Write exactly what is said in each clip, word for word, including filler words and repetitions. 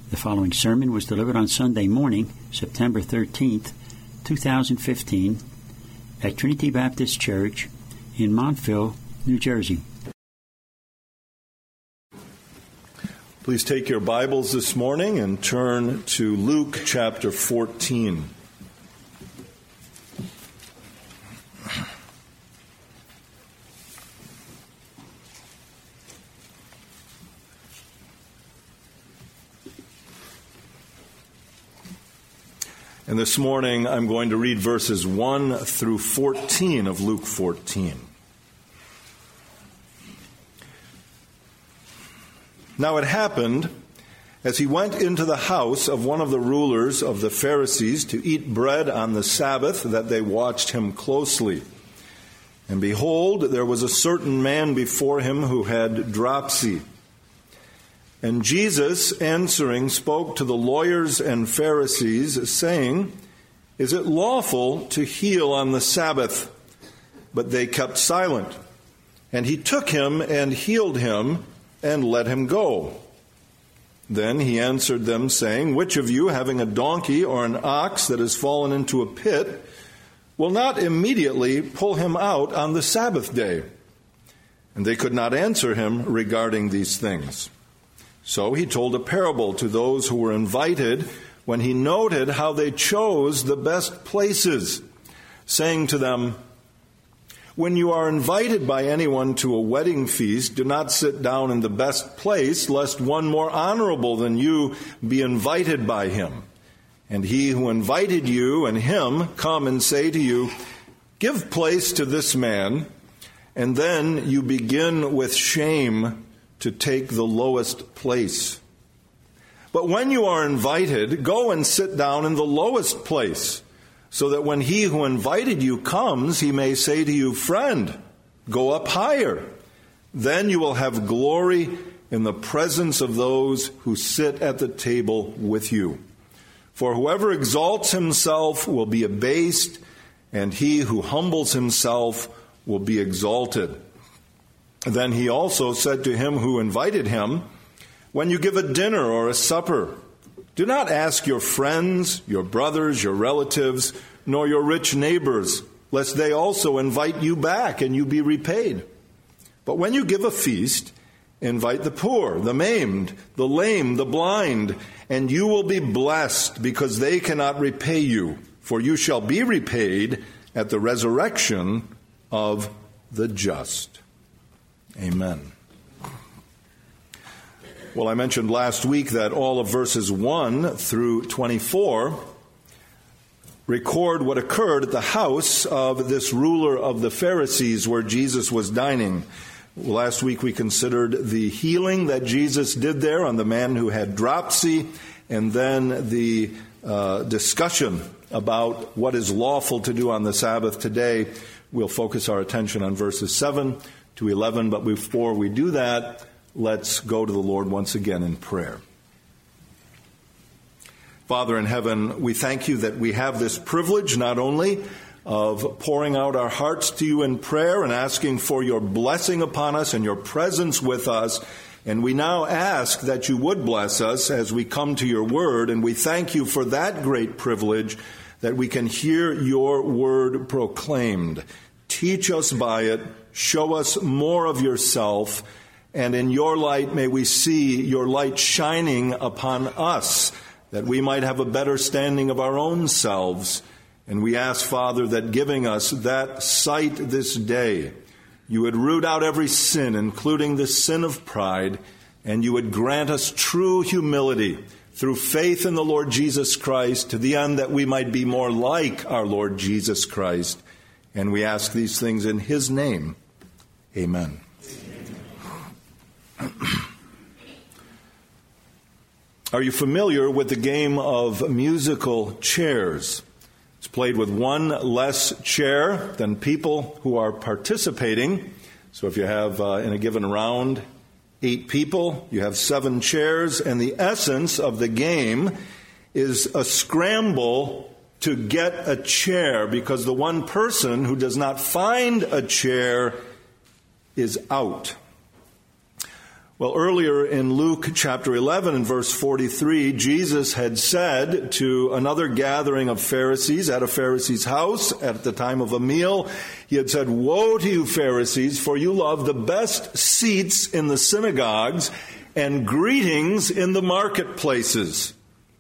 The following sermon was delivered on Sunday morning, September thirteenth, two thousand fifteen, at Trinity Baptist Church in Montville, New Jersey. Please take your Bibles this morning and turn to Luke chapter fourteen. And this morning I'm going to read verses one through fourteen of Luke fourteen. Now it happened, as he went into the house of one of the rulers of the Pharisees to eat bread on the Sabbath, that they watched him closely. And behold, there was a certain man before him who had dropsy. And Jesus, answering, spoke to the lawyers and Pharisees, saying, "Is it lawful to heal on the Sabbath?" But they kept silent. And he took him and healed him and let him go. Then he answered them, saying, "Which of you, having a donkey or an ox that has fallen into a pit, will not immediately pull him out on the Sabbath day?" And they could not answer him regarding these things. So he told a parable to those who were invited when he noted how they chose the best places, saying to them, "When you are invited by anyone to a wedding feast, do not sit down in the best place, lest one more honorable than you be invited by him. And he who invited you and him come and say to you, 'Give place to this man,' and then you begin with shame to take the lowest place. But when you are invited, go and sit down in the lowest place, so that when he who invited you comes, he may say to you, 'Friend, go up higher.' Then you will have glory in the presence of those who sit at the table with you. For whoever exalts himself will be abased, and he who humbles himself will be exalted." Then he also said to him who invited him, "When you give a dinner or a supper, do not ask your friends, your brothers, your relatives, nor your rich neighbors, lest they also invite you back and you be repaid. But when you give a feast, invite the poor, the maimed, the lame, the blind, and you will be blessed, because they cannot repay you, for you shall be repaid at the resurrection of the just." Amen. Well, I mentioned last week that all of verses one through twenty-four record what occurred at the house of this ruler of the Pharisees where Jesus was dining. Last week we considered the healing that Jesus did there on the man who had dropsy, and then the uh, discussion about what is lawful to do on the Sabbath. Today we'll focus our attention on verses seven to eleven, but before we do that, let's go to the Lord once again in prayer. Father in heaven, we thank you that we have this privilege not only of pouring out our hearts to you in prayer and asking for your blessing upon us and your presence with us, and we now ask that you would bless us as we come to your word, and we thank you for that great privilege that we can hear your word proclaimed. Teach us by it. Show us more of yourself, and in your light may we see your light shining upon us, that we might have a better standing of our own selves. And we ask, Father, that giving us that sight this day, you would root out every sin, including the sin of pride, and you would grant us true humility through faith in the Lord Jesus Christ, to the end that we might be more like our Lord Jesus Christ. And we ask these things in his name. Amen. Are you familiar with the game of musical chairs? It's played with one less chair than people who are participating. So if you have, uh, in a given round, eight people, you have seven chairs, and the essence of the game is a scramble to get a chair, because the one person who does not find a chair is out. Well, earlier in Luke chapter eleven and verse forty-three, Jesus had said to another gathering of Pharisees at a Pharisee's house at the time of a meal, he had said, "Woe to you, Pharisees, for you love the best seats in the synagogues and greetings in the marketplaces."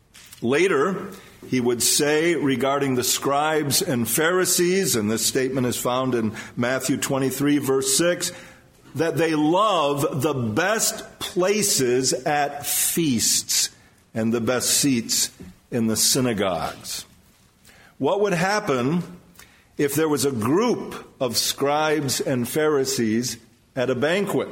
Later, he would say regarding the scribes and Pharisees, and this statement is found in Matthew twenty-three, verse six, that they love the best places at feasts and the best seats in the synagogues. What would happen if there was a group of scribes and Pharisees at a banquet?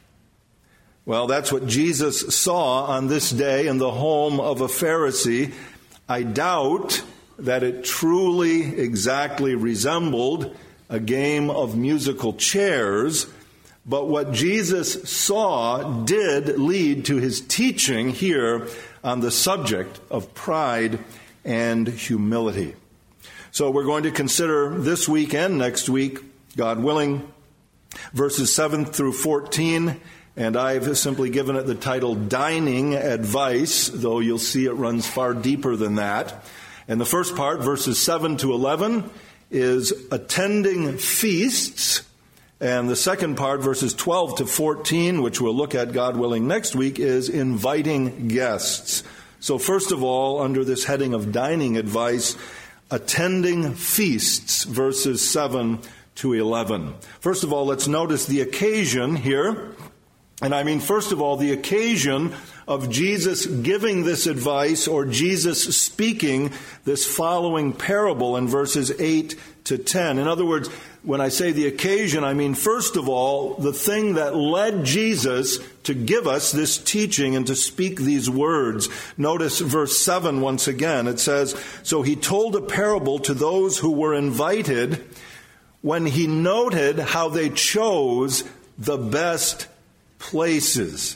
Well, that's what Jesus saw on this day in the home of a Pharisee. I doubt that it truly exactly resembled a game of musical chairs, but what Jesus saw did lead to his teaching here on the subject of pride and humility. So we're going to consider this week and next week, God willing, verses seven through fourteen, and I've simply given it the title Dining Advice, though you'll see it runs far deeper than that. And the first part, verses seven to eleven, is attending feasts. And the second part, verses twelve to fourteen, which we'll look at, God willing, next week, is inviting guests. So first of all, under this heading of dining advice, attending feasts, verses seven to eleven. First of all, let's notice the occasion here. And I mean, first of all, the occasion of Jesus giving this advice, or Jesus speaking this following parable in verses eight to ten. In other words, when I say the occasion, I mean, first of all, the thing that led Jesus to give us this teaching and to speak these words. Notice verse seven once again. It says, "So he told a parable to those who were invited when he noted how they chose the best places."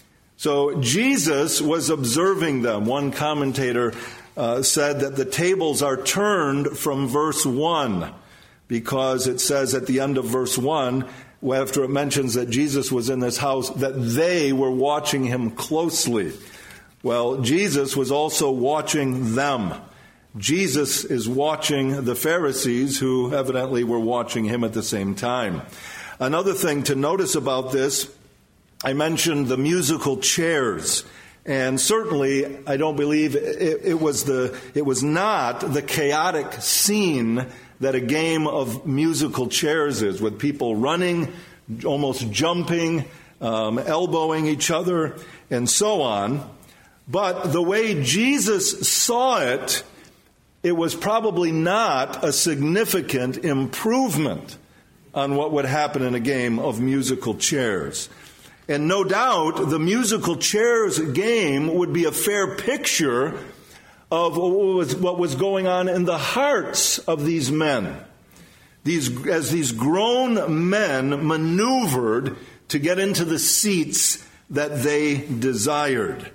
So Jesus was observing them. One commentator uh, said that the tables are turned from verse one, because it says at the end of verse one, after it mentions that Jesus was in this house, that they were watching him closely. Well, Jesus was also watching them. Jesus is watching the Pharisees, who evidently were watching him at the same time. Another thing to notice about this, I mentioned the musical chairs. And certainly, I don't believe it, it was the it was not the chaotic scene that a game of musical chairs is, with people running, almost jumping, um, elbowing each other, and so on. But the way Jesus saw it, it was probably not a significant improvement on what would happen in a game of musical chairs. And no doubt, the musical chairs game would be a fair picture of what was, what was going on in the hearts of these men. These, as these grown men maneuvered to get into the seats that they desired.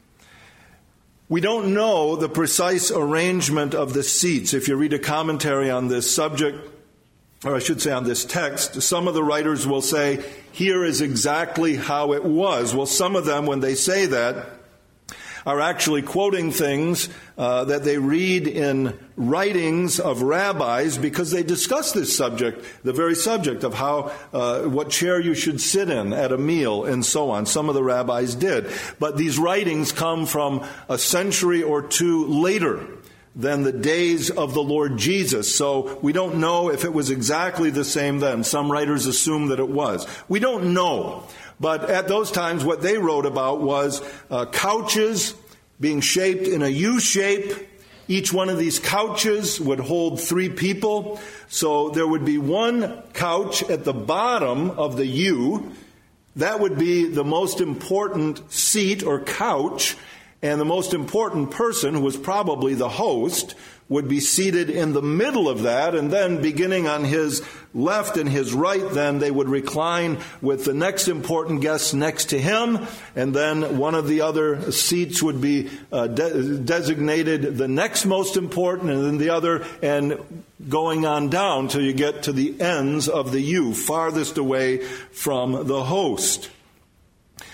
We don't know the precise arrangement of the seats. If you read a commentary on this subject, or I should say on this text, some of the writers will say, here is exactly how it was. Well, some of them, when they say that, are actually quoting things uh, that they read in writings of rabbis, because they discuss this subject, the very subject of how, uh, what chair you should sit in at a meal and so on. Some of the rabbis did. But these writings come from a century or two later than the days of the Lord Jesus. So we don't know if it was exactly the same then. Some writers assume that it was. We don't know. But at those times, what they wrote about was uh, couches being shaped in a U shape. Each one of these couches would hold three people. So there would be one couch at the bottom of the U. That would be the most important seat or couch. And the most important person, who was probably the host, would be seated in the middle of that, and then beginning on his left and his right, then they would recline with the next important guest next to him, and then one of the other seats would be uh, de- designated the next most important, and then the other, and going on down till you get to the ends of the U, farthest away from the host.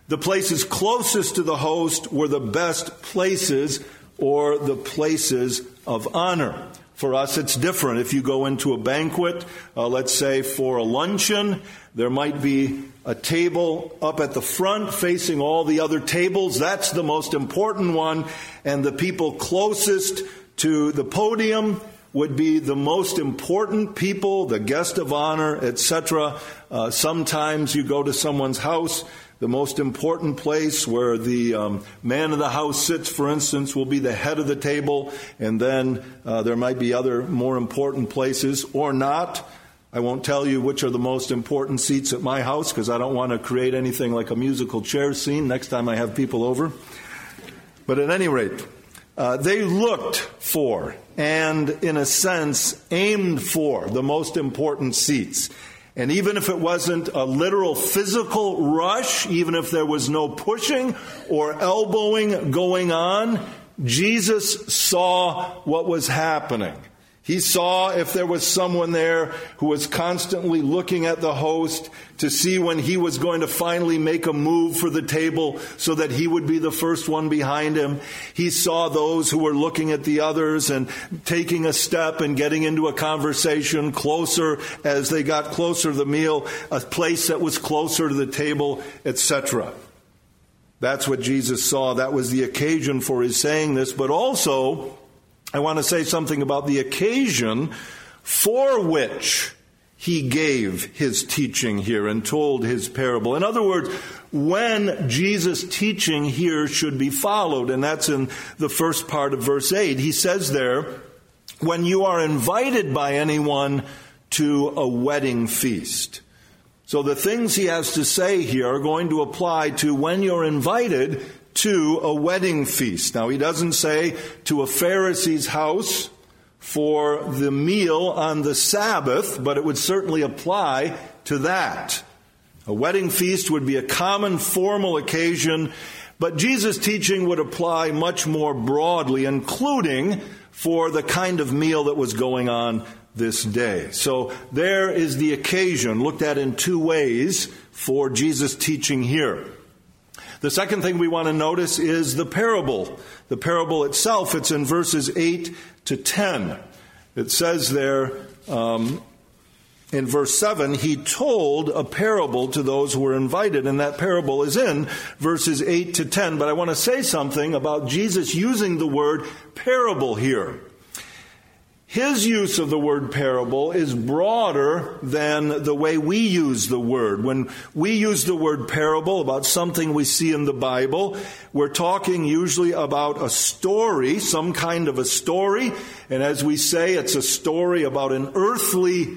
The places closest to the host were the best places, or the places of honor. For us, it's different. If you go into a banquet, uh, let's say for a luncheon, there might be a table up at the front facing all the other tables. That's the most important one. And the people closest to the podium would be the most important people, the guest of honor, et cetera. Uh, sometimes you go to someone's house. The most important place where the um, man of the house sits, for instance, will be the head of the table. And then uh, there might be other more important places or not. I won't tell you which are the most important seats at my house because I don't want to create anything like a musical chair scene next time I have people over. But at any rate, uh, they looked for and, in a sense, aimed for the most important seats. And even if it wasn't a literal physical rush, even if there was no pushing or elbowing going on, Jesus saw what was happening. He saw if there was someone there who was constantly looking at the host to see when he was going to finally make a move for the table so that he would be the first one behind him. He saw those who were looking at the others and taking a step and getting into a conversation closer as they got closer to the meal, a place that was closer to the table, et cetera. That's what Jesus saw. That was the occasion for his saying this, but also I want to say something about the occasion for which he gave his teaching here and told his parable. In other words, when Jesus' teaching here should be followed, and that's in the first part of verse eight. He says there, when you are invited by anyone to a wedding feast. So the things he has to say here are going to apply to when you're invited to a wedding feast. Now, he doesn't say to a Pharisee's house for the meal on the Sabbath, but it would certainly apply to that. A wedding feast would be a common formal occasion, but Jesus' teaching would apply much more broadly, including for the kind of meal that was going on this day. So there is the occasion, looked at in two ways, for Jesus' teaching here. The second thing we want to notice is the parable. The parable itself, it's in verses eight to ten. It says there um, in verse seven, he told a parable to those who were invited, and that parable is in verses eight to ten. But I want to say something about Jesus using the word parable here. His use of the word parable is broader than the way we use the word. When we use the word parable about something we see in the Bible, we're talking usually about a story, some kind of a story. And as we say, it's a story about an earthly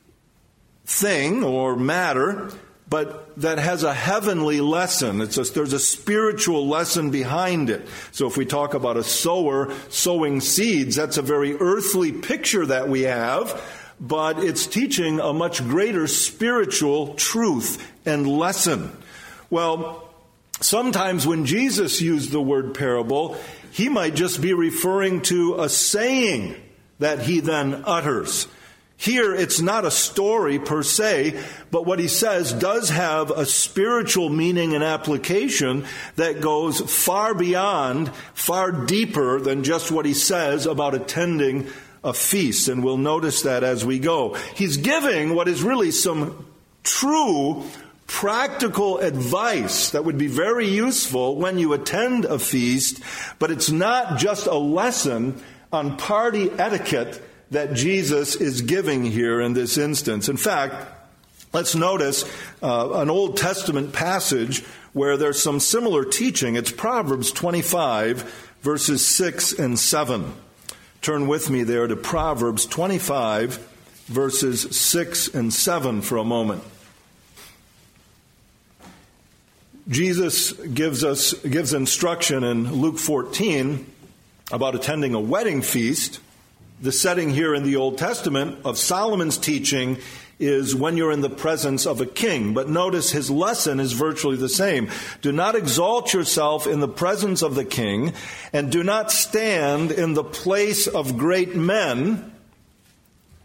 thing or matter, but that has a heavenly lesson. It's a, there's a spiritual lesson behind it. So if we talk about a sower sowing seeds, that's a very earthly picture that we have, but it's teaching a much greater spiritual truth and lesson. Well, sometimes when Jesus used the word parable, he might just be referring to a saying that he then utters. Here, it's not a story per se, but what he says does have a spiritual meaning and application that goes far beyond, far deeper than just what he says about attending a feast. And we'll notice that as we go. He's giving what is really some true practical advice that would be very useful when you attend a feast, but it's not just a lesson on party etiquette that Jesus is giving here in this instance. In fact, let's notice uh, an Old Testament passage where there's some similar teaching. It's Proverbs twenty-five, verses six and seven. Turn with me there to Proverbs twenty-five, verses six and seven for a moment. Jesus gives us gives instruction in Luke fourteen about attending a wedding feast. The setting here in the Old Testament of Solomon's teaching is when you're in the presence of a king. But notice his lesson is virtually the same. Do not exalt yourself in the presence of the king, and do not stand in the place of great men,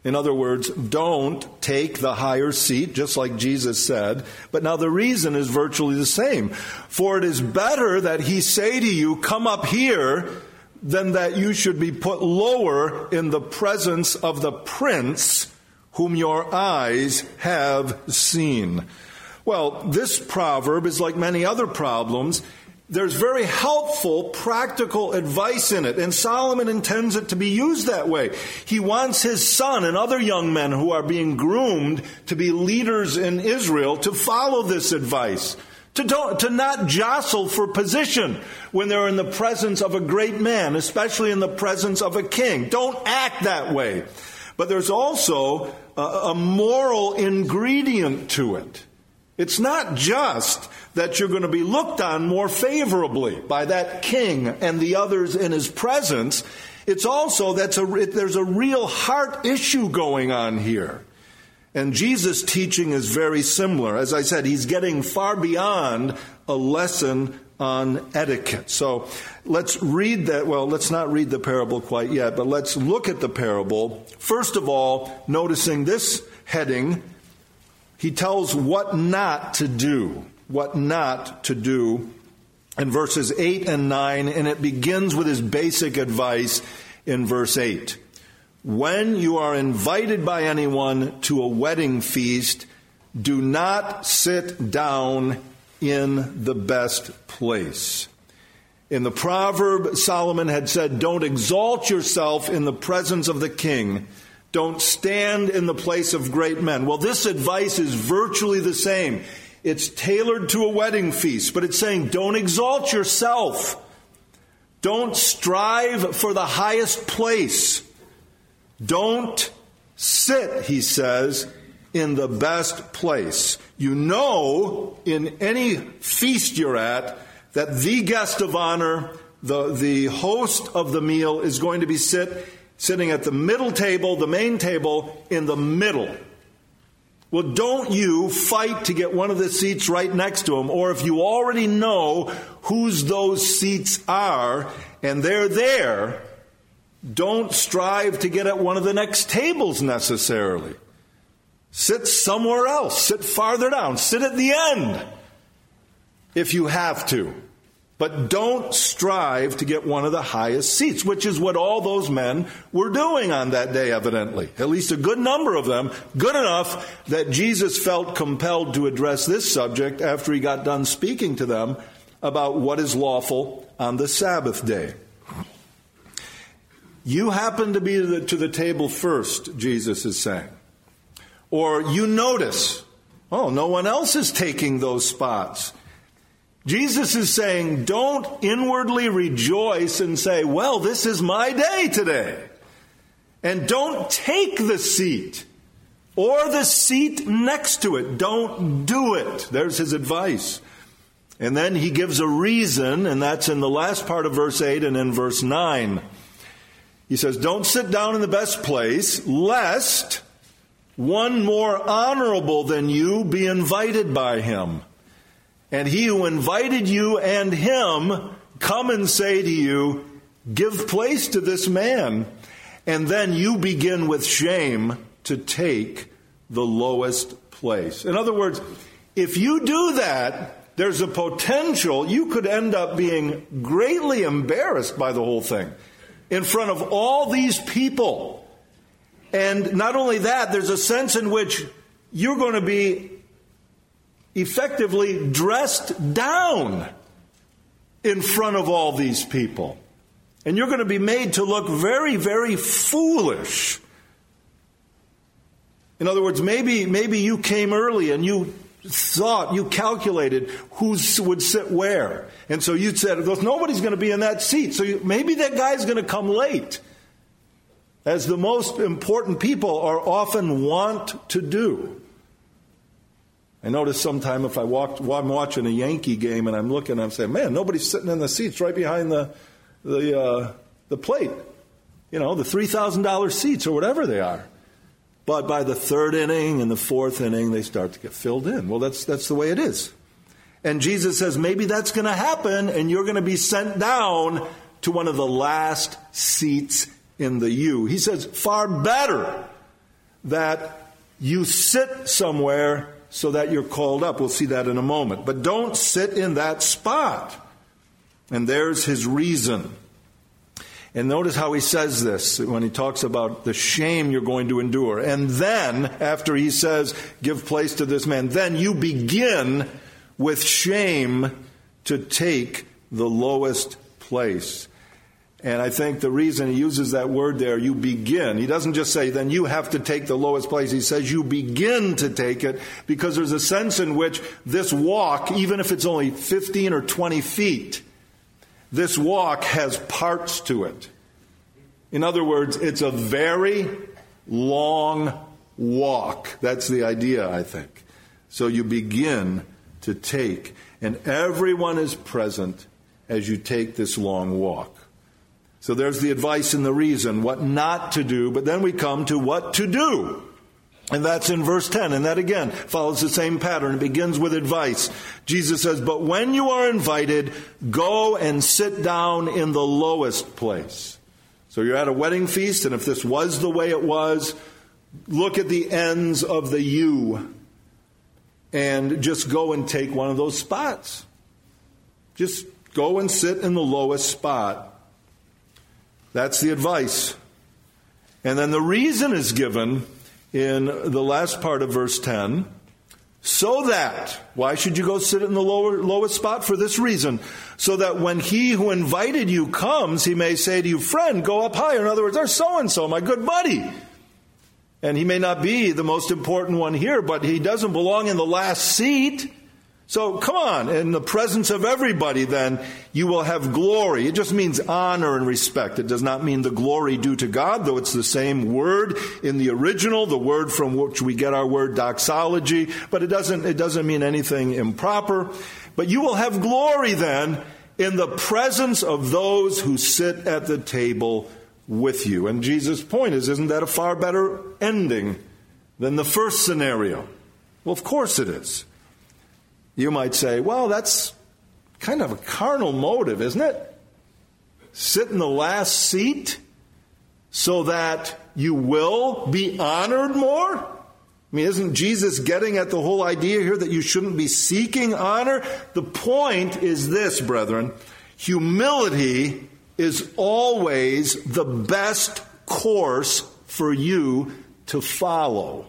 In other words, don't take the higher seat, just like Jesus said. But now the reason is virtually the same. For it is better that he say to you, come up here, than that you should be put lower in the presence of the prince whom your eyes have seen. Well, this proverb is like many other problems. There's very helpful, practical advice in it, and Solomon intends it to be used that way. He wants his son and other young men who are being groomed to be leaders in Israel to follow this advice, to, don't, to not jostle for position when they're in the presence of a great man, especially in the presence of a king. Don't act that way. But there's also a, a moral ingredient to it. It's not just that you're going to be looked on more favorably by that king and the others in his presence. It's also that there's a real heart issue going on here. And Jesus' teaching is very similar. As I said, he's getting far beyond a lesson on etiquette. So let's read that. Well, let's not read the parable quite yet, but let's look at the parable. First of all, noticing this heading, he tells what not to do. What not to do in verses eight and nine, and it begins with his basic advice in verse eight. When you are invited by anyone to a wedding feast, do not sit down in the best place. In the proverb, Solomon had said, don't exalt yourself in the presence of the king. Don't stand in the place of great men. Well, this advice is virtually the same. It's tailored to a wedding feast, but it's saying don't exalt yourself. Don't strive for the highest place. Don't sit, he says, in the best place. You know, in any feast you're at, that the guest of honor, the, the host of the meal, is going to be sit, sitting at the middle table, the main table, in the middle. Well, don't you fight to get one of the seats right next to him, or if you already know whose those seats are, and they're there, don't strive to get at one of the next tables necessarily. Sit somewhere else. Sit farther down. Sit at the end if you have to. But don't strive to get one of the highest seats, which is what all those men were doing on that day, evidently. At least a good number of them, good enough that Jesus felt compelled to address this subject after he got done speaking to them about what is lawful on the Sabbath day. You happen to be to the, to the table first, Jesus is saying. Or you notice, oh, no one else is taking those spots. Jesus is saying, don't inwardly rejoice and say, well, this is my day today. And don't take the seat or the seat next to it. Don't do it. There's his advice. And then he gives a reason, and that's in the last part of verse eight and in verse nine. He says, don't sit down in the best place, lest one more honorable than you be invited by him. And he who invited you and him come and say to you, give place to this man. And then you begin with shame to take the lowest place. In other words, if you do that, there's a potential you could end up being greatly embarrassed by the whole thing in front of all these people. And not only that, there's a sense in which you're going to be effectively dressed down in front of all these people. And you're going to be made to look very, very foolish. In other words, maybe maybe you came early and you thought, you calculated who would sit where. And so you said, nobody's going to be in that seat. So you, maybe that guy's going to come late, as the most important people are often wont to do. I notice sometime if I walk, while I'm watching a Yankee game and I'm looking, I'm saying, man, nobody's sitting in the seats right behind the the uh, the plate. You know, the three thousand dollars seats or whatever they are. But by the third inning and the fourth inning, they start to get filled in. Well, that's that's the way it is. And Jesus says, maybe that's going to happen, and you're going to be sent down to one of the last seats in the U. He says, far better that you sit somewhere so that you're called up. We'll see that in a moment. But don't sit in that spot. And there's his reason. And notice how he says this when he talks about the shame you're going to endure. And then, after he says, give place to this man, then you begin with shame to take the lowest place. And I think the reason he uses that word there, you begin. He doesn't just say, then you have to take the lowest place. He says you begin to take it, because there's a sense in which this walk, even if it's only fifteen or twenty feet, this walk has parts to it. In other words, it's a very long walk. That's the idea, I think. So you begin to take, and everyone is present as you take this long walk. So there's the advice and the reason, what not to do, but then we come to what to do. And that's in verse ten, and that again follows the same pattern. It begins with advice. Jesus says, but when you are invited, go and sit down in the lowest place. So you're at a wedding feast, and if this was the way it was, look at the ends of the U and just go and take one of those spots. Just go and sit in the lowest spot. That's the advice. And then the reason is given in the last part of verse ten, so that, why should you go sit in the lower, lowest spot? For this reason, so that when he who invited you comes, he may say to you, friend, go up higher. In other words, there's so-and-so, my good buddy. And he may not be the most important one here, but he doesn't belong in the last seat. So come on, in the presence of everybody, then, you will have glory. It just means honor and respect. It does not mean the glory due to God, though it's the same word in the original, the word from which we get our word doxology. But it doesn't, it doesn't mean anything improper. But you will have glory then in the presence of those who sit at the table with you. And Jesus' point is, isn't that a far better ending than the first scenario? Well, of course it is. You might say, well, that's kind of a carnal motive, isn't it? Sit in the last seat so that you will be honored more? I mean, isn't Jesus getting at the whole idea here that you shouldn't be seeking honor? The point is this, brethren. Humility is always the best course for you to follow.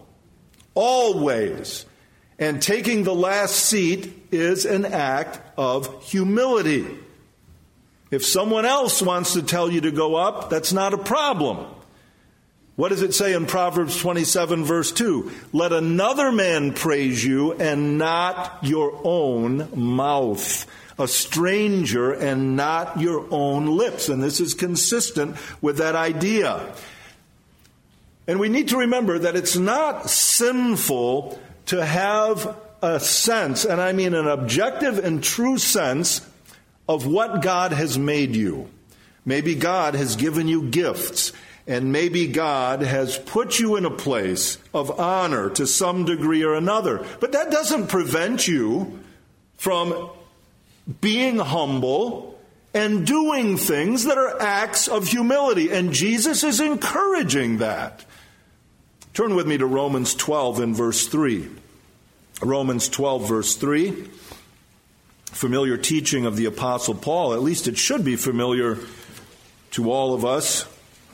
Always. And taking the last seat is an act of humility. If someone else wants to tell you to go up, that's not a problem. What does it say in Proverbs twenty-seven, verse two? Let another man praise you and not your own mouth. A stranger and not your own lips. And this is consistent with that idea. And we need to remember that it's not sinful to have a sense, and I mean an objective and true sense, of what God has made you. Maybe God has given you gifts, and maybe God has put you in a place of honor to some degree or another. But that doesn't prevent you from being humble and doing things that are acts of humility. And Jesus is encouraging that. Turn with me to Romans twelve and verse three. Romans twelve, verse three. Familiar teaching of the Apostle Paul. At least it should be familiar to all of us.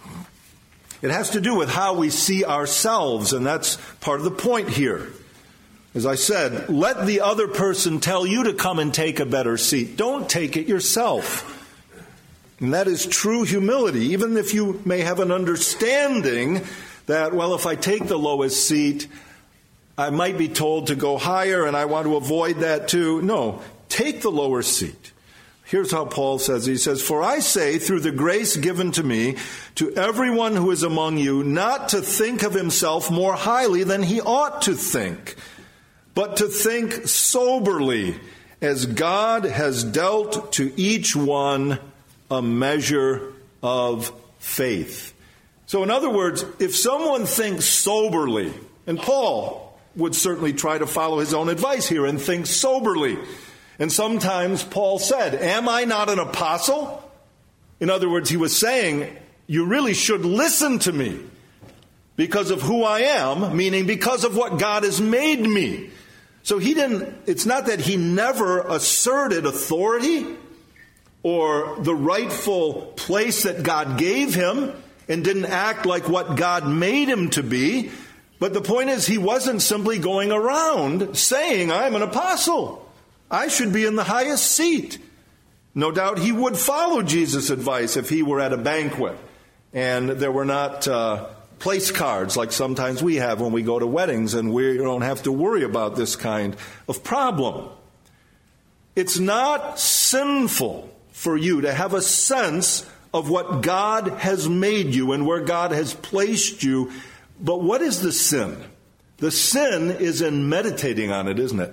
It has to do with how we see ourselves, and that's part of the point here. As I said, let the other person tell you to come and take a better seat. Don't take it yourself. And that is true humility, even if you may have an understanding that, well, if I take the lowest seat, I might be told to go higher, and I want to avoid that too. No, take the lower seat. Here's how Paul says. He says, for I say, through the grace given to me, to everyone who is among you, not to think of himself more highly than he ought to think, but to think soberly, as God has dealt to each one a measure of faith. So in other words, if someone thinks soberly, and Paul would certainly try to follow his own advice here and think soberly. And sometimes Paul said, am I not an apostle? In other words, he was saying, you really should listen to me, because of who I am, meaning because of what God has made me. So he didn't, it's not that he never asserted authority or the rightful place that God gave him and didn't act like what God made him to be. But the point is, he wasn't simply going around saying, I'm an apostle. I should be in the highest seat. No doubt he would follow Jesus' advice if he were at a banquet and there were not uh, place cards like sometimes we have when we go to weddings, and we don't have to worry about this kind of problem. It's not sinful for you to have a sense of what God has made you and where God has placed you. But what is the sin? The sin is in meditating on it, isn't it?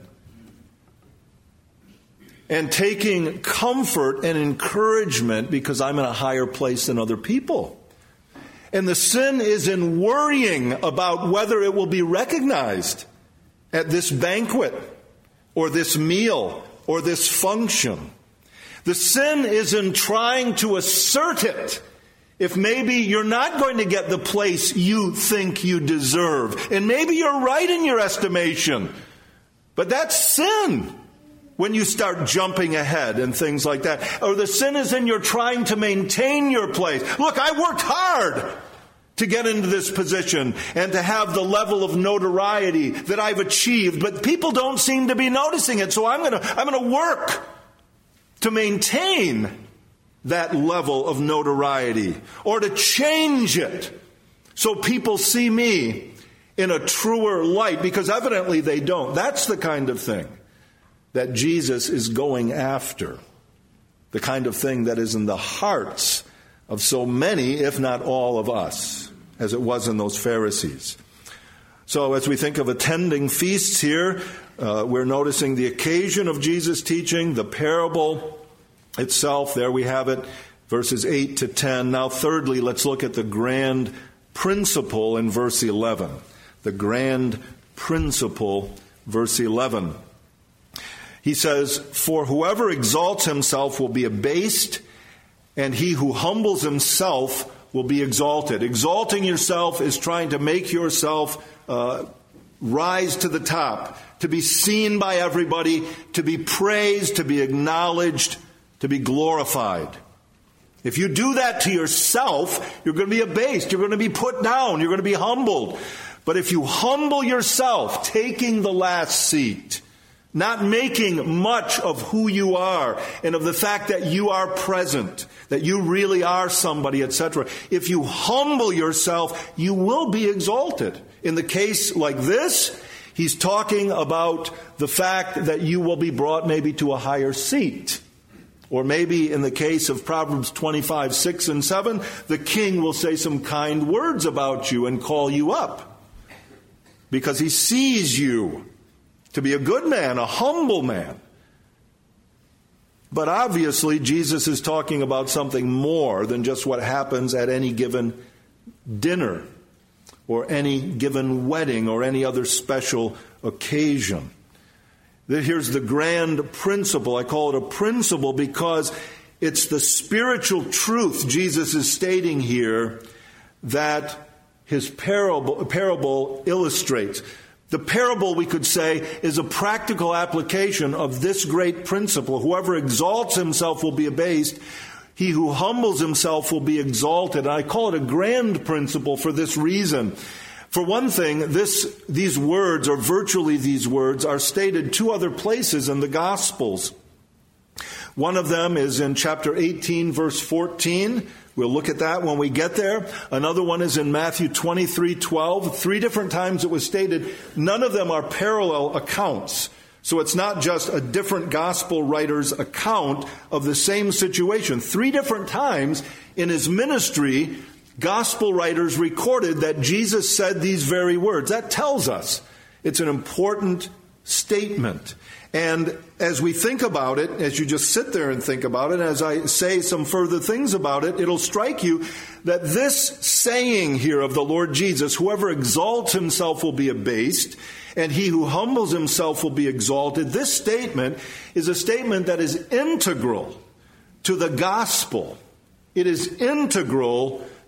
And taking comfort and encouragement because I'm in a higher place than other people. And the sin is in worrying about whether it will be recognized at this banquet or this meal or this function. The sin is in trying to assert it if maybe you're not going to get the place you think you deserve. And maybe you're right in your estimation. But that's sin when you start jumping ahead and things like that. Or the sin is in your trying to maintain your place. Look, I worked hard to get into this position and to have the level of notoriety that I've achieved, but people don't seem to be noticing it. So I'm going to I'm going to work to maintain that level of notoriety, or to change it so people see me in a truer light, because evidently they don't. That's the kind of thing that Jesus is going after, the kind of thing that is in the hearts of so many, if not all of us, as it was in those Pharisees. So as we think of attending feasts here, uh, we're noticing the occasion of Jesus' teaching, the parable itself. There we have it, verses eight to ten. Now thirdly, let's look at the grand principle in verse eleven. The grand principle, verse eleven. He says, "For whoever exalts himself will be abased, and he who humbles himself will be exalted." Exalting yourself is trying to make yourself uh, rise to the top, to be seen by everybody, to be praised, to be acknowledged, to be glorified. If you do that to yourself, you're going to be abased. You're going to be put down. You're going to be humbled. But if you humble yourself, taking the last seat, not making much of who you are and of the fact that you are present, that you really are somebody, et cetera. If you humble yourself, you will be exalted. In the case like this, he's talking about the fact that you will be brought maybe to a higher seat. Or maybe in the case of Proverbs twenty-five, six and seven, the king will say some kind words about you and call you up, because he sees you to be a good man, a humble man. But obviously, Jesus is talking about something more than just what happens at any given dinner or any given wedding or any other special occasion. Here's the grand principle. I call it a principle because it's the spiritual truth Jesus is stating here that his parable, parable illustrates. The parable, we could say, is a practical application of this great principle. Whoever exalts himself will be abased. He who humbles himself will be exalted. And I call it a grand principle for this reason. For one thing, this, these words, or virtually these words, are stated two other places in the Gospels. One of them is in chapter eighteen, verse fourteen. We'll look at that when we get there. Another one is in Matthew twenty-three, twelve. Three different times it was stated. None of them are parallel accounts. So it's not just a different gospel writer's account of the same situation. Three different times in his ministry, gospel writers recorded that Jesus said these very words. That tells us it's an important statement. And as we think about it, as you just sit there and think about it, as I say some further things about it, it'll strike you that this saying here of the Lord Jesus, whoever exalts himself will be abased, and he who humbles himself will be exalted. This statement is a statement that is integral to the gospel. It is integral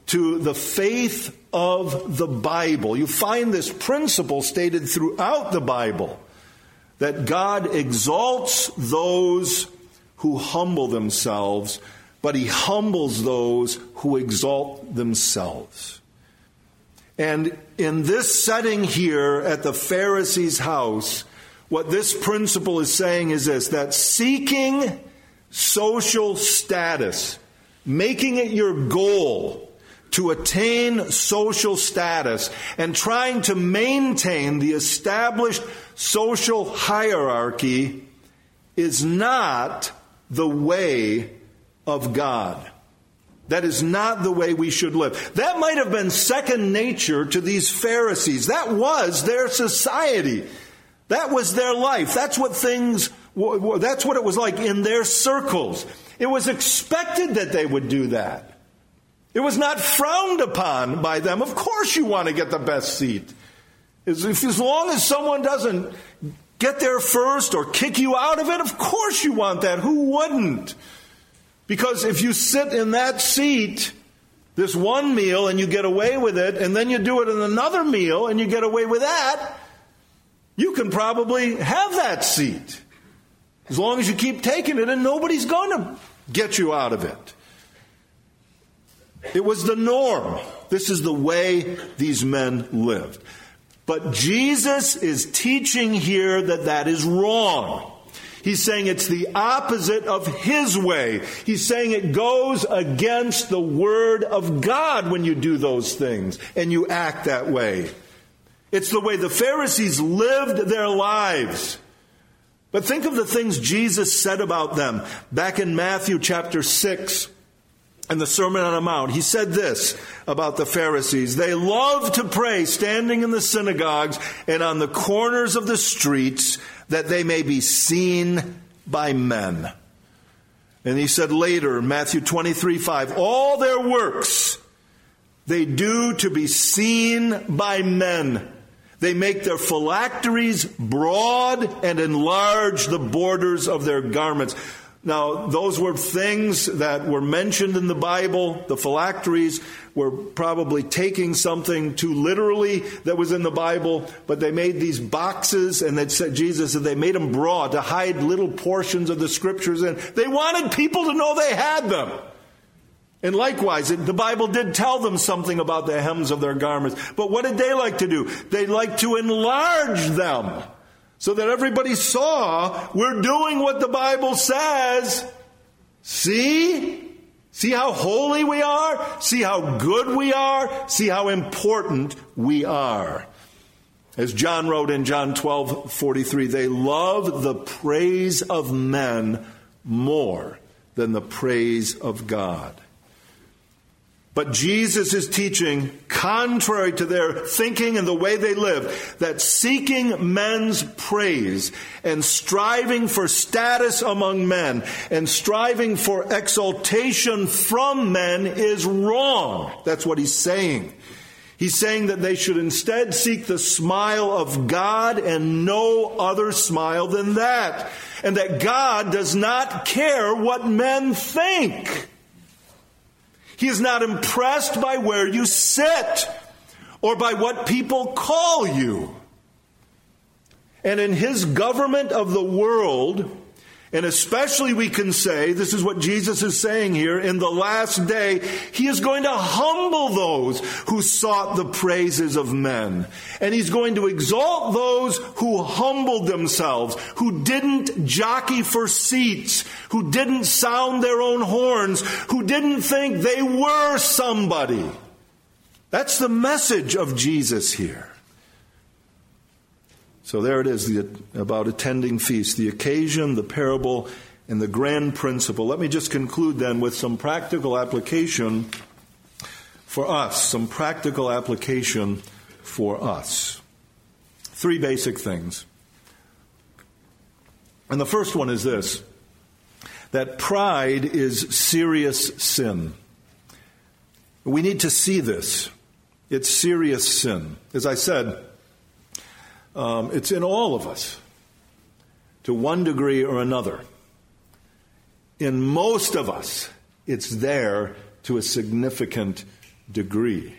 to the faith of the Bible. You find this principle stated throughout the Bible, that God exalts those who humble themselves, but he humbles those who exalt themselves. And in this setting here at the Pharisees' house, what this principle is saying is this, that seeking social status, making it your goal to attain social status, and trying to maintain the established social hierarchy is not the way of God. That is not the way we should live. That might have been second nature to these Pharisees. That was their society. That was their life. That's what things, that's what it was like in their circles. It was expected that they would do that. It was not frowned upon by them. Of course you want to get the best seat. As, if, as long as someone doesn't get there first or kick you out of it, of course you want that. Who wouldn't? Because if you sit in that seat this one meal and you get away with it, and then you do it in another meal and you get away with that, you can probably have that seat. As long as you keep taking it, and nobody's going to get you out of it. It was the norm. This is the way these men lived. But Jesus is teaching here that that is wrong. He's saying it's the opposite of his way. He's saying it goes against the word of God when you do those things and you act that way. It's the way the Pharisees lived their lives. But think of the things Jesus said about them. Back in Matthew chapter six, in the Sermon on the Mount, he said this about the Pharisees. They love to pray standing in the synagogues and on the corners of the streets, that they may be seen by men. And he said later, Matthew twenty-three five, all their works they do to be seen by men. They make their phylacteries broad and enlarge the borders of their garments. Now, those were things that were mentioned in the Bible. The phylacteries were probably taking something too literally that was in the Bible, but they made these boxes, and they said, Jesus said they made them broad to hide little portions of the scriptures in. They wanted people to know they had them. And likewise, it, the Bible did tell them something about the hems of their garments. But what did they like to do? They liked to enlarge them, so that everybody saw, we're doing what the Bible says. See? See how holy we are? See how good we are? See how important we are? As John wrote in John twelve forty-three, they love the praise of men more than the praise of God. But Jesus is teaching, contrary to their thinking and the way they live, that seeking men's praise and striving for status among men and striving for exaltation from men is wrong. That's what he's saying. He's saying that they should instead seek the smile of God and no other smile than that. And that God does not care what men think. He is not impressed by where you sit or by what people call you. And in his government of the world, and especially we can say, this is what Jesus is saying here, in the last day, he is going to humble those who sought the praises of men. And he's going to exalt those who humbled themselves, who didn't jockey for seats, who didn't sound their own horns, who didn't think they were somebody. That's the message of Jesus here. So there it is, the, about attending feasts, the occasion, the parable, and the grand principle. Let me just conclude then with some practical application for us, some practical application for us. Three basic things. And the first one is this, that pride is serious sin. We need to see this. It's serious sin. As I said, Um, it's in all of us, to one degree or another. In most of us, it's there to a significant degree.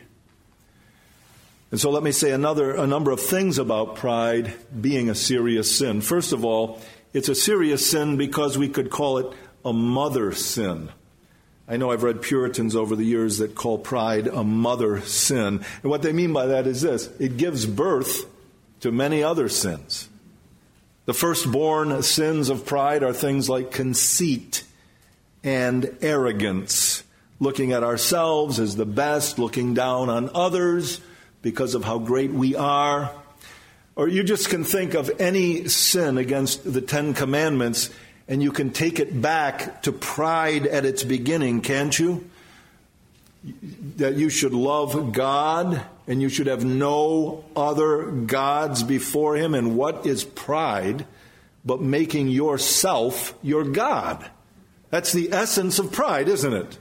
And so let me say another a number of things about pride being a serious sin. First of all, it's a serious sin because we could call it a mother sin. I know I've read Puritans over the years that call pride a mother sin. And what they mean by that is this: it gives birth to many other sins. The firstborn sins of pride are things like conceit and arrogance, looking at ourselves as the best, looking down on others because of how great we are. Or you just can think of any sin against the Ten Commandments, and you can take it back to pride at its beginning, can't you? That you should love God and you should have no other gods before Him. And what is pride but making yourself your God? That's the essence of pride, isn't it?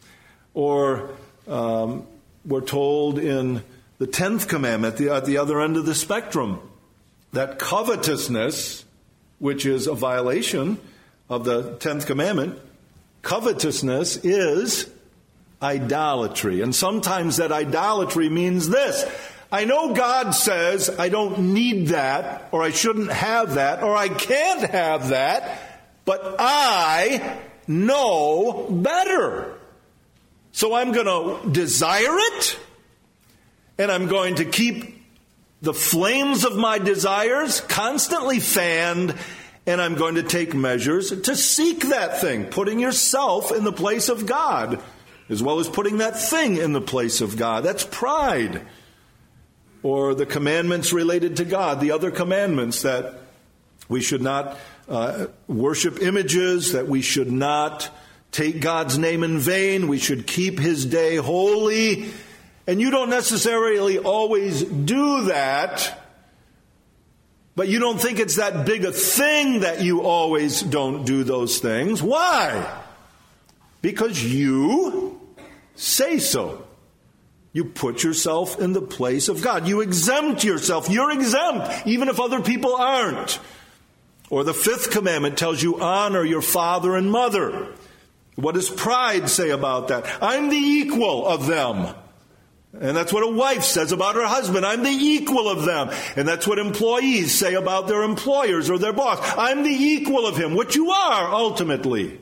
Or um, we're told in the tenth commandment, the, at the other end of the spectrum, that covetousness, which is a violation of the tenth commandment, covetousness is idolatry. And sometimes that idolatry means this: I know God says I don't need that, or I shouldn't have that, or I can't have that, but I know better. So I'm going to desire it, and I'm going to keep the flames of my desires constantly fanned, and I'm going to take measures to seek that thing, putting yourself in the place of God, as well as putting that thing in the place of God. That's pride. Or the commandments related to God, the other commandments, that we should not uh, worship images, that we should not take God's name in vain, we should keep His day holy. And you don't necessarily always do that, but you don't think it's that big a thing that you always don't do those things. Why? Because you say so. You put yourself in the place of God. You exempt yourself. You're exempt, even if other people aren't. Or the fifth commandment tells you, honor your father and mother. What does pride say about that? I'm the equal of them. And that's what a wife says about her husband. I'm the equal of them. And that's what employees say about their employers or their boss. I'm the equal of him, which you are ultimately.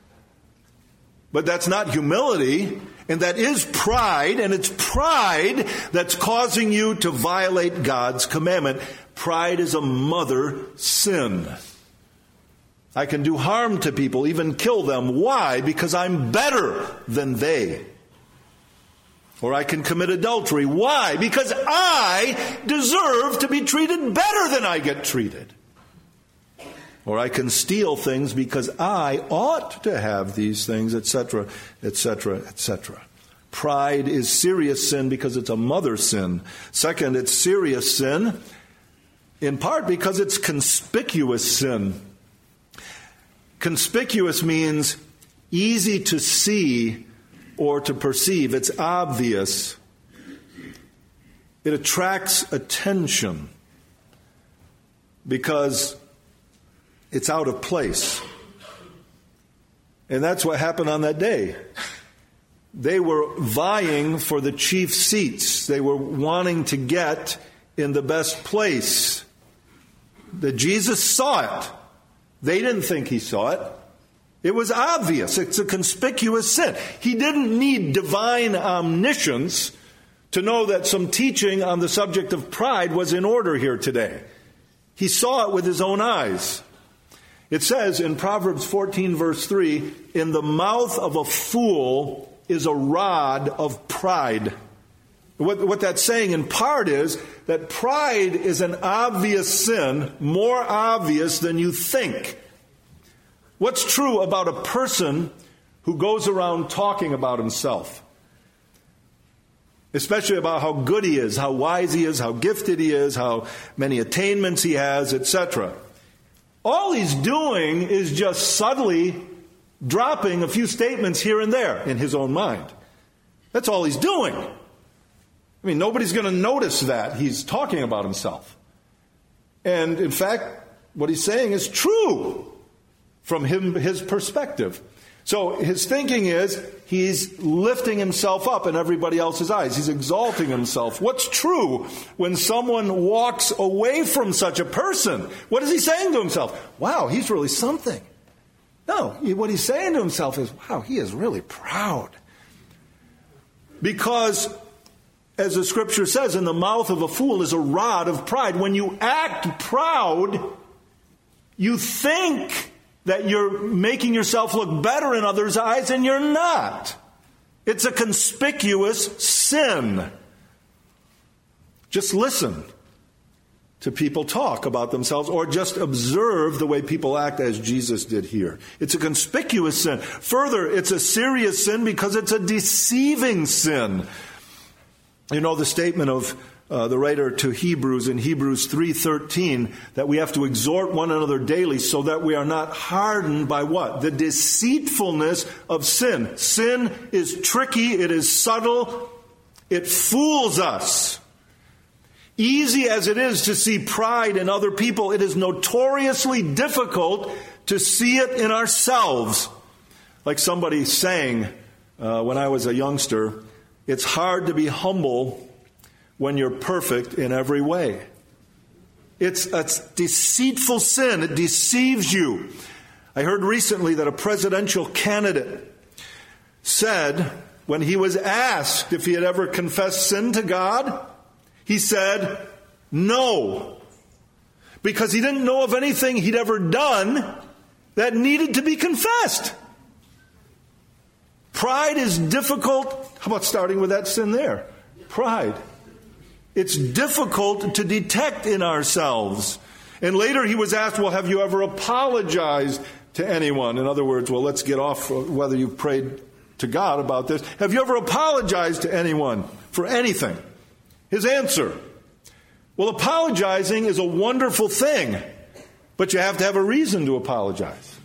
But that's not humility, and that is pride, and it's pride that's causing you to violate God's commandment. Pride is a mother sin. I can do harm to people, even kill them. Why? Because I'm better than they. Or I can commit adultery. Why? Because I deserve to be treated better than I get treated. Or I can steal things because I ought to have these things, et cetera, et cetera, et cetera. Pride is serious sin because it's a mother sin. Second, it's serious sin in part because it's conspicuous sin. Conspicuous means easy to see or to perceive. It's obvious. It attracts attention because it's out of place. And that's what happened on that day. They were vying for the chief seats. They were wanting to get in the best place. That Jesus saw it. They didn't think He saw it. It was obvious. It's a conspicuous sin. He didn't need divine omniscience to know that some teaching on the subject of pride was in order here today. He saw it with his own eyes. It says in Proverbs fourteen, verse three, in the mouth of a fool is a rod of pride. What, what that's saying in part is that pride is an obvious sin, more obvious than you think. What's true about a person who goes around talking about himself? Especially about how good he is, how wise he is, how gifted he is, how many attainments he has, et cetera. All he's doing is just subtly dropping a few statements here and there in his own mind. That's all he's doing. I mean, nobody's going to notice that he's talking about himself. And in fact, what he's saying is true from him, his perspective. So his thinking is he's lifting himself up in everybody else's eyes. He's exalting himself. What's true when someone walks away from such a person? What is he saying to himself? Wow, he's really something. No, what he's saying to himself is, wow, he is really proud. Because, as the scripture says, in the mouth of a fool is a rod of pride. When you act proud, you think that you're making yourself look better in others' eyes, and you're not. It's a conspicuous sin. Just listen to people talk about themselves, or just observe the way people act as Jesus did here. It's a conspicuous sin. Further, it's a serious sin because it's a deceiving sin. You know the statement of uh, the writer to Hebrews in Hebrews three thirteen that we have to exhort one another daily so that we are not hardened by what? The deceitfulness of sin. Sin is tricky. It is subtle. It fools us. Easy as it is to see pride in other people, it is notoriously difficult to see it in ourselves. Like somebody sang uh, when I was a youngster, it's hard to be humble when you're perfect in every way. It's a deceitful sin. It deceives you. I heard recently that a presidential candidate said when he was asked if he had ever confessed sin to God, he said no, because he didn't know of anything he'd ever done that needed to be confessed. Pride is difficult. How about starting with that sin there? Pride. It's difficult to detect in ourselves. And later he was asked, well, have you ever apologized to anyone? In other words, well, let's get off whether you prayed to God about this. Have you ever apologized to anyone for anything? His answer, well, apologizing is a wonderful thing, but you have to have a reason to apologize.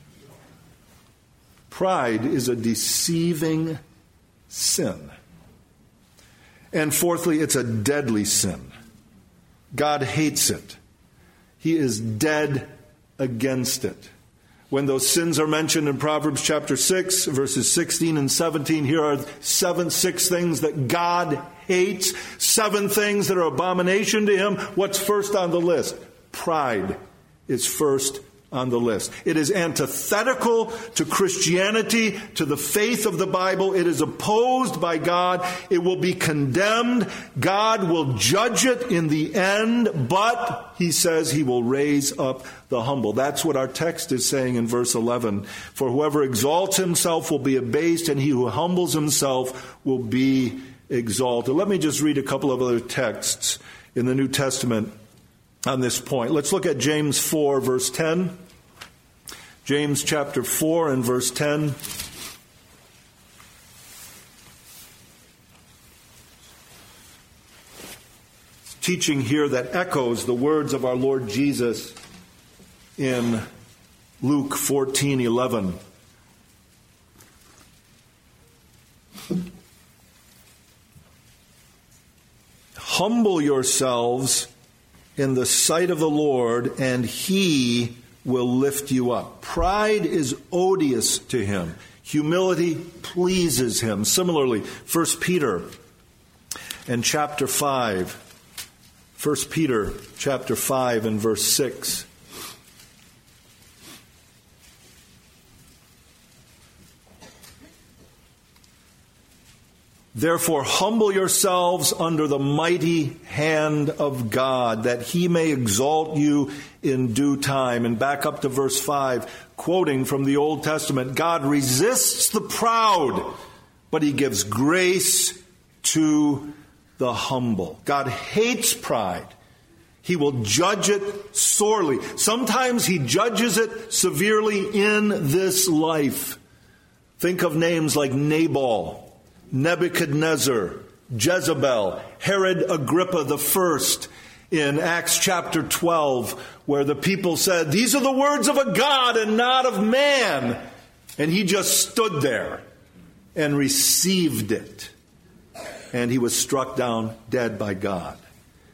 Pride is a deceiving sin. And fourthly, it's a deadly sin. God hates it. He is dead against it. When those sins are mentioned in Proverbs chapter six, verses sixteen and seventeen, here are seven, six things that God hates, seven things that are abomination to him. What's first on the list? Pride is first on the list. It is antithetical to Christianity, to the faith of the Bible. It is opposed by God. It will be condemned. God will judge it in the end, but he says he will raise up the humble. That's what our text is saying in verse eleven. For whoever exalts himself will be abased, and he who humbles himself will be exalted. Let me just read a couple of other texts in the New Testament on this point. Let's look at James four, verse ten. James chapter four and verse ten. Teaching here that echoes the words of our Lord Jesus in Luke fourteen eleven. Humble yourselves in the sight of the Lord, and he will lift you up. Pride is odious to him. Humility pleases him. Similarly, First Peter and chapter five. First Peter chapter five and verse six. Therefore, humble yourselves under the mighty hand of God, that he may exalt you in due time. And back up to verse five, quoting from the Old Testament, God resists the proud, but he gives grace to the humble. God hates pride. He will judge it sorely. Sometimes he judges it severely in this life. Think of names like Nabal, Nebuchadnezzar, Jezebel, Herod Agrippa the First in Acts chapter twelve, where the people said, these are the words of a God and not of man. And he just stood there and received it. And he was struck down dead by God.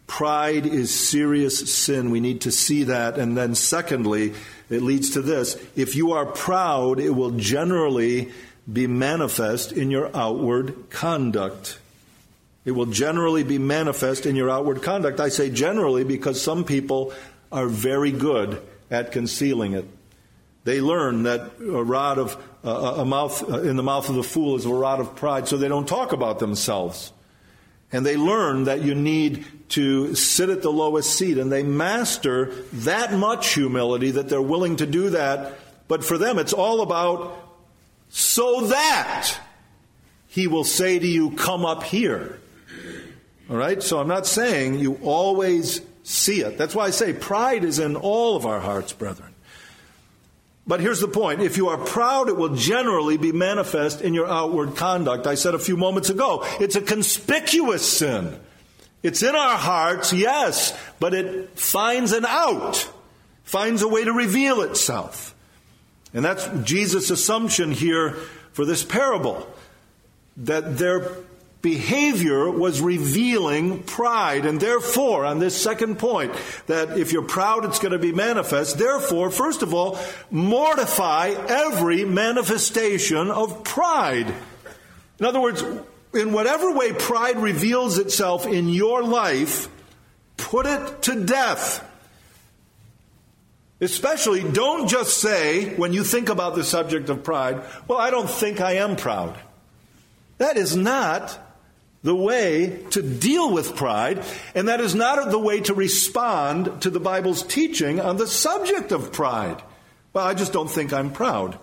Pride is serious sin. We need to see that. And then secondly, it leads to this. If you are proud, it will generally be manifest in your outward conduct. It will generally be manifest in your outward conduct. I say generally because some people are very good at concealing it. They learn that a rod of uh, a mouth uh, in the mouth of a fool is a rod of pride, so they don't talk about themselves. And they learn that you need to sit at the lowest seat, and they master that much humility that they're willing to do that. But for them, it's all about so that he will say to you, come up here. All right? So I'm not saying you always see it. That's why I say pride is in all of our hearts, brethren. But here's the point. If you are proud, it will generally be manifest in your outward conduct. I said a few moments ago, it's a conspicuous sin. It's in our hearts, yes, but it finds an out, finds a way to reveal itself. And that's Jesus' assumption here for this parable, that their behavior was revealing pride. And therefore, on this second point, that if you're proud, it's going to be manifest. Therefore, first of all, mortify every manifestation of pride. In other words, in whatever way pride reveals itself in your life, put it to death. Especially, don't just say, when you think about the subject of pride, well, I don't think I am proud. That is not the way to deal with pride, and that is not the way to respond to the Bible's teaching on the subject of pride. Well, I just don't think I'm proud.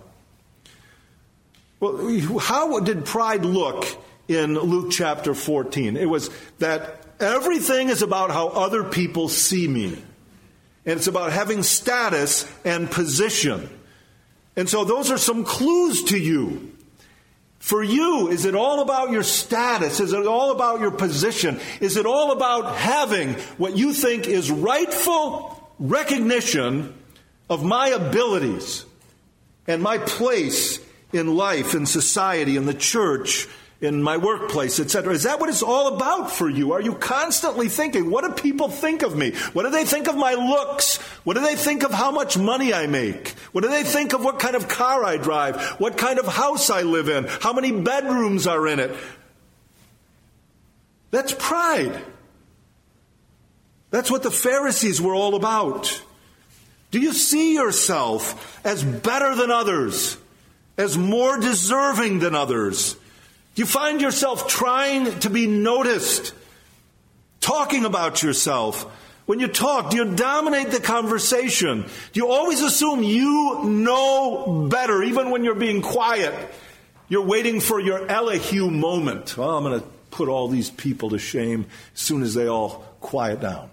Well, how did pride look in Luke chapter fourteen? It was that everything is about how other people see me. And it's about having status and position. And so those are some clues to you. For you, is it all about your status? Is it all about your position? Is it all about having what you think is rightful recognition of my abilities and my place in life, in society, in the church, in my workplace, et cetera? Is that what it's all about for you? Are you constantly thinking, what do people think of me? What do they think of my looks? What do they think of how much money I make? What do they think of what kind of car I drive? What kind of house I live in? How many bedrooms are in it? That's pride. That's what the Pharisees were all about. Do you see yourself as better than others? As more deserving than others? Do you find yourself trying to be noticed? Talking about yourself? When you talk, do you dominate the conversation? Do you always assume you know better, even when you're being quiet? You're waiting for your Elihu moment. Well, I'm going to put all these people to shame as soon as they all quiet down.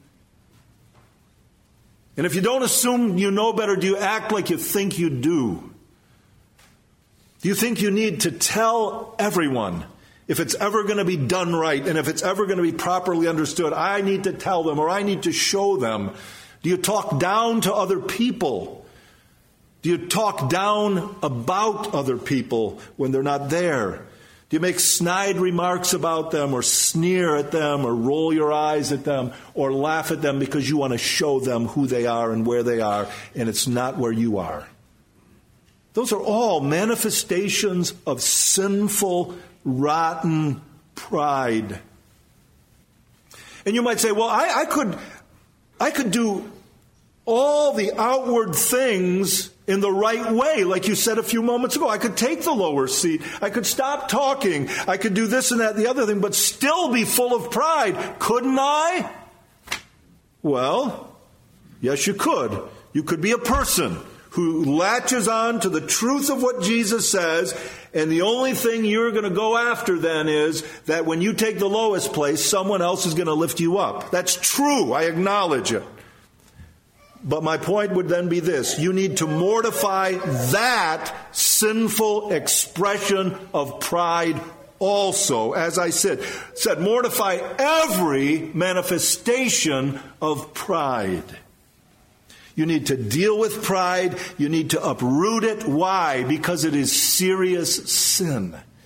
And if you don't assume you know better, do you act like you think you do? Do you think you need to tell everyone if it's ever going to be done right and if it's ever going to be properly understood? I need to tell them or I need to show them. Do you talk down to other people? Do you talk down about other people when they're not there? Do you make snide remarks about them or sneer at them or roll your eyes at them or laugh at them because you want to show them who they are and where they are and it's not where you are? Those are all manifestations of sinful, rotten pride. And you might say, well, I, I could I could do all the outward things in the right way, like you said a few moments ago. I could take the lower seat. I could stop talking. I could do this and that and the other thing, but still be full of pride. Couldn't I? Well, yes, you could. You could be a person who latches on to the truth of what Jesus says, and the only thing you're going to go after then is that when you take the lowest place, someone else is going to lift you up. That's true. I acknowledge it. But my point would then be this. You need to mortify that sinful expression of pride also. As I said, said mortify every manifestation of pride. You need to deal with pride. You need to uproot it. Why? Because it is serious sin.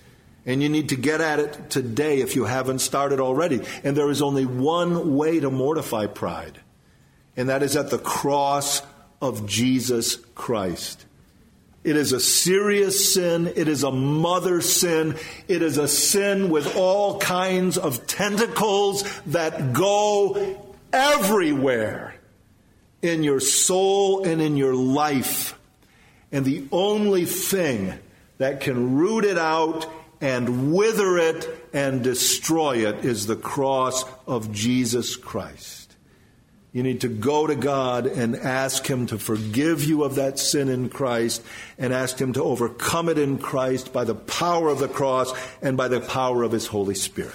And you need to get at it today if you haven't started already. And there is only one way to mortify pride, and that is at the cross of Jesus Christ. It is a serious sin. It is a mother sin. It is a sin with all kinds of tentacles that go everywhere in your soul and in your life. And the only thing that can root it out and wither it and destroy it is the cross of Jesus Christ. You need to go to God and ask Him to forgive you of that sin in Christ, and ask Him to overcome it in Christ by the power of the cross and by the power of His Holy Spirit.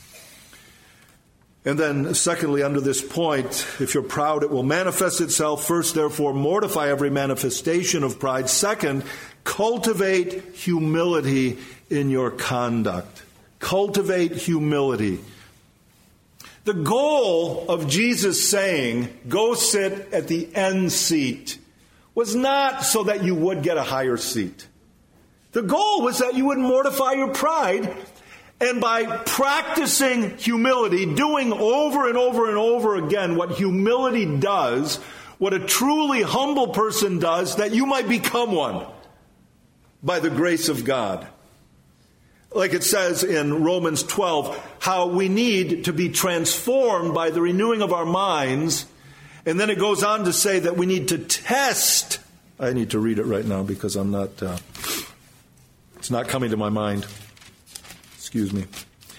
And then, secondly, under this point, if you're proud, it will manifest itself. First, therefore, mortify every manifestation of pride. Second, cultivate humility in your conduct. Cultivate humility. The goal of Jesus saying, go sit at the end seat, was not so that you would get a higher seat. The goal was that you would mortify your pride, and by practicing humility, doing over and over and over again what humility does, what a truly humble person does, that you might become one by the grace of God. Like it says in Romans twelve, how we need to be transformed by the renewing of our minds. And then it goes on to say that we need to test. I need to read it right now because I'm not, uh, it's not coming to my mind. Excuse me.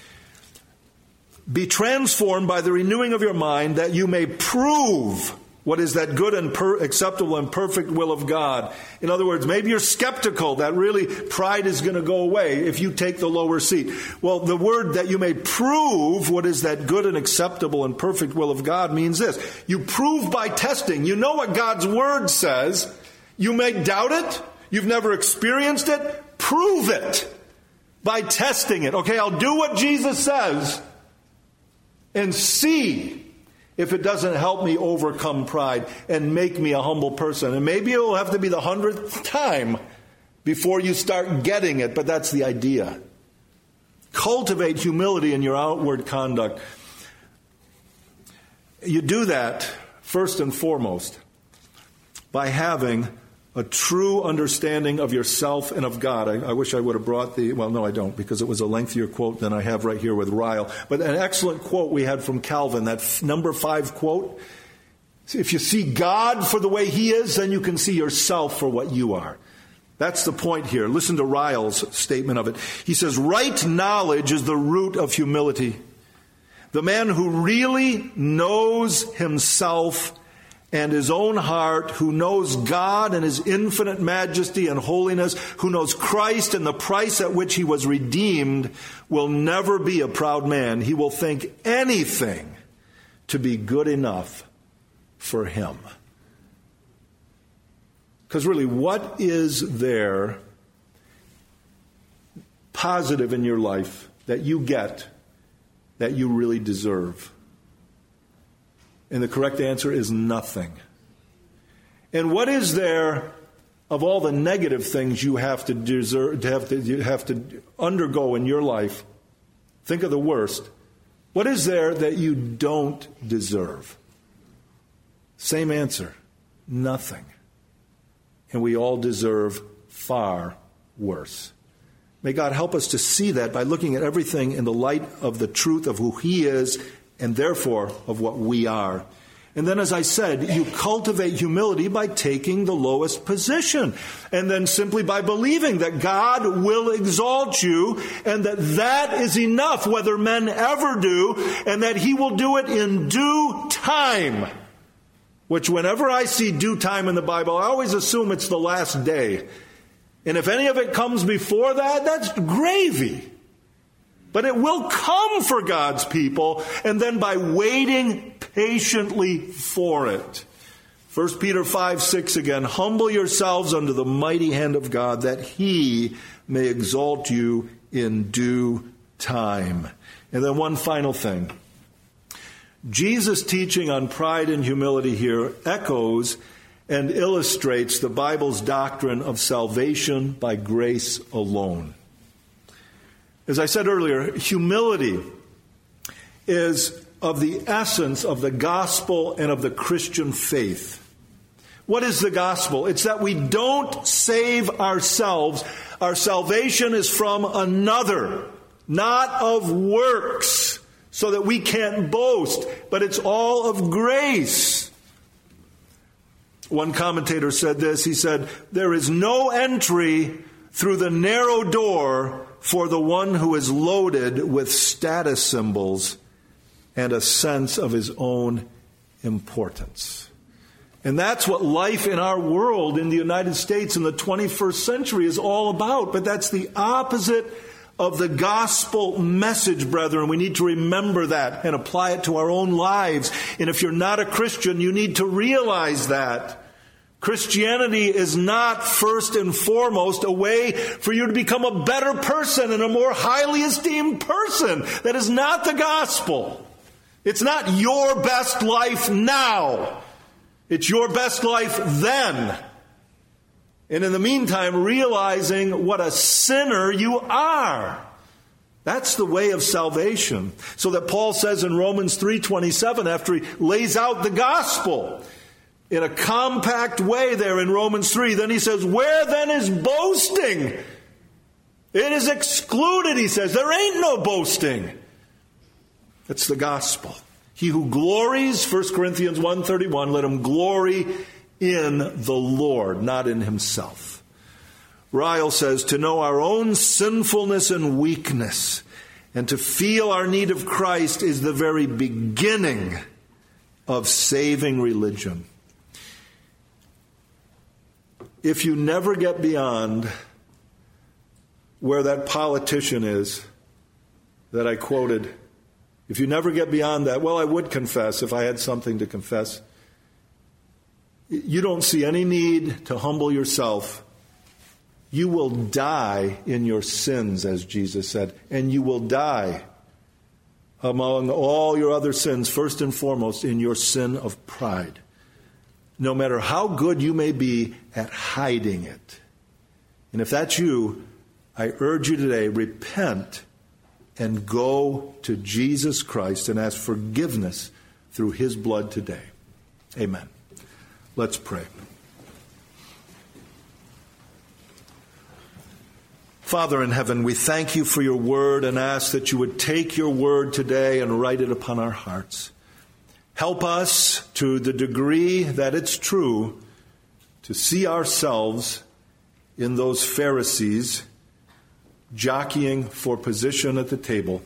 Be transformed by the renewing of your mind, that you may prove what is that good and per- acceptable and perfect will of God. In other words, maybe you're skeptical that really pride is going to go away if you take the lower seat. Well, the word that you may prove what is that good and acceptable and perfect will of God means this. You prove by testing. You know what God's word says. You may doubt it. You've never experienced it. Prove it by testing it. Okay, I'll do what Jesus says and see if it doesn't help me overcome pride and make me a humble person. And maybe it will have to be the hundredth time before you start getting it, but that's the idea. Cultivate humility in your outward conduct. You do that, first and foremost, by having a true understanding of yourself and of God. I, I wish I would have brought the, well, no, I don't, because it was a lengthier quote than I have right here with Ryle. But an excellent quote we had from Calvin, that f- number five quote. If you see God for the way He is, then you can see yourself for what you are. That's the point here. Listen to Ryle's statement of it. He says, right knowledge is the root of humility. The man who really knows himself and his own heart, who knows God and His infinite majesty and holiness, who knows Christ and the price at which He was redeemed, will never be a proud man. He will think anything to be good enough for him. Because really, what is there positive in your life that you get that you really deserve? And the correct answer is nothing. And what is there of all the negative things you have to deserve, to have to you have to undergo in your life? Think of the worst. What is there that you don't deserve? Same answer. Nothing. And we all deserve far worse. May God help us to see that by looking at everything in the light of the truth of who He is, and therefore of what we are. And then, as I said, you cultivate humility by taking the lowest position. And then simply by believing that God will exalt you, and that that is enough, whether men ever do, and that He will do it in due time. Which, whenever I see due time in the Bible, I always assume it's the last day. And if any of it comes before that, that's gravy. But it will come for God's people, and then by waiting patiently for it. First Peter five six again, humble yourselves under the mighty hand of God, that He may exalt you in due time. And then one final thing. Jesus' teaching on pride and humility here echoes and illustrates the Bible's doctrine of salvation by grace alone. As I said earlier, humility is of the essence of the gospel and of the Christian faith. What is the gospel? It's that we don't save ourselves. Our salvation is from another, not of works, so that we can't boast, but it's all of grace. One commentator said this. He said, "There is no entry through the narrow door for the one who is loaded with status symbols and a sense of his own importance." And that's what life in our world in the United States in the twenty-first century is all about. But that's the opposite of the gospel message, brethren. We need to remember that and apply it to our own lives. And if you're not a Christian, you need to realize that. Christianity is not first and foremost a way for you to become a better person and a more highly esteemed person. That is not the gospel. It's not your best life now. It's your best life then. And in the meantime, realizing what a sinner you are. That's the way of salvation. So that Paul says in Romans three twenty-seven, after he lays out the gospel in a compact way there in Romans three, then he says, "Where then is boasting? It is excluded," he says. There ain't no boasting. It's the gospel. He who glories, First Corinthians one thirty-one, let him glory in the Lord, not in himself. Ryle says, to know our own sinfulness and weakness and to feel our need of Christ is the very beginning of saving religion. If you never get beyond where that politician is that I quoted, if you never get beyond that, well, I would confess if I had something to confess. You don't see any need to humble yourself. You will die in your sins, as Jesus said, and you will die among all your other sins, first and foremost, in your sin of pride. No matter how good you may be at hiding it. And if that's you, I urge you today, repent and go to Jesus Christ and ask forgiveness through his blood today. Amen. Let's pray. Father in heaven, we thank you for your word and ask that you would take your word today and write it upon our hearts. Help us, to the degree that it's true, to see ourselves in those Pharisees jockeying for position at the table.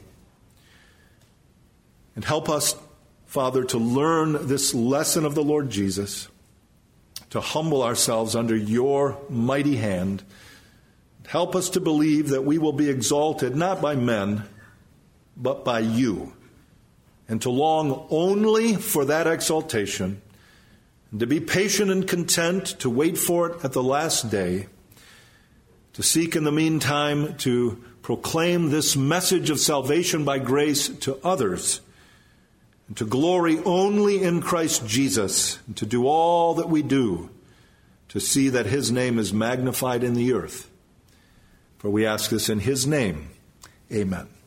And help us, Father, to learn this lesson of the Lord Jesus, to humble ourselves under your mighty hand. Help us to believe that we will be exalted not by men, but by you, and to long only for that exaltation, and to be patient and content to wait for it at the last day, to seek in the meantime to proclaim this message of salvation by grace to others, and to glory only in Christ Jesus, and to do all that we do to see that his name is magnified in the earth. For we ask this in his name. Amen.